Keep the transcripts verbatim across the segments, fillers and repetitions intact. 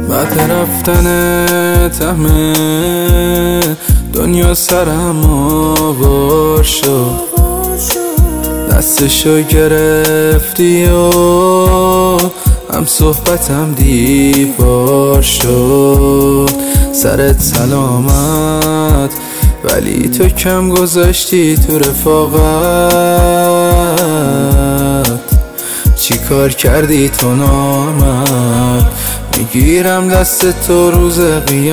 بعد رفتنت همه دنیا سرم آوار شد، دستشو گرفتی و هم صحبتم دیوار شد. سرت سلامت ولی تو کم گذاشتی تو رفاقت. چی کار کردی تو نامت، میگیرم دست تو روز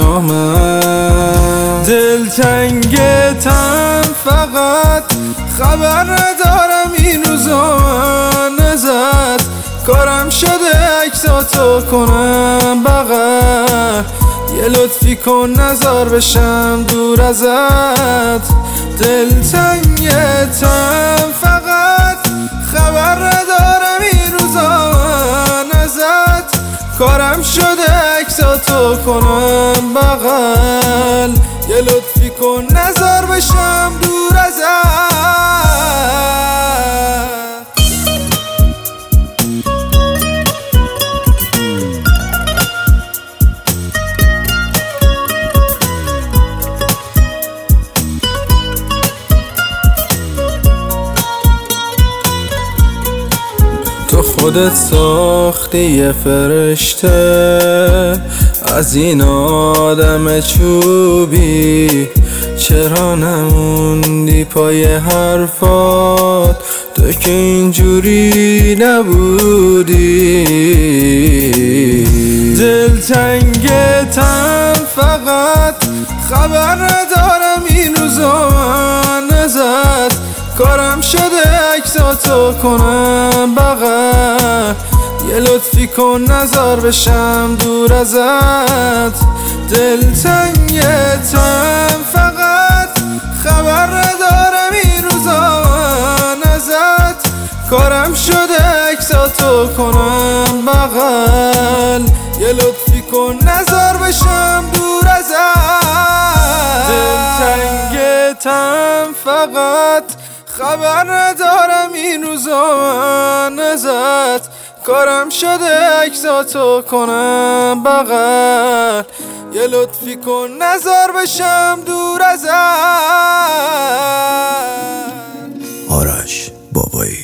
قیامت. دلتنگتم فقط خبر ندارم این روزا ازت، کارم شده عکساتو کنم بغل. یه لطفی کن نزار بشم دور ازت. دلتنگتم فقط خبر ندارم این روزا ازت، کارم شده عکساتو کنم بغل. یه لطفی کن نزار بشم دور ازت. تو خودت ساختی یه فرشته از این آدم چوبی، چرا نموندی پای حرفات تو که اینجوری نبودی. دلتنگتم فقط خبر ندارم این روزا ازت، کارم شده عکساتو کنم بغل. یه لطفی کن نزار بشم دور ازت. دلتنگتم فقط خبر ندارم این روزا ازت، کارم شده عکساتو کنم بغل. یه لطفی کن نزار بشم دور ازت. دلتنگتم فقط خبر ندارم این روزا ازت، کارم شده عکساتو کنم بغل. یه لطفی کن نزار بشم دور ازت. آرش بابایی.